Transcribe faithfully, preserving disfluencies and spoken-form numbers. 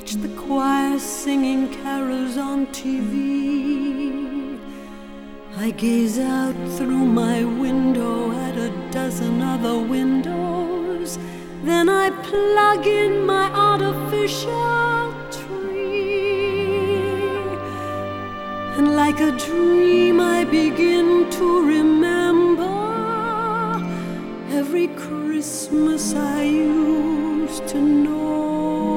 watch the choir singing carols on T V. I gaze out through my window at a dozen other windows. Then I plug in my artificial tree, and like a dream I begin to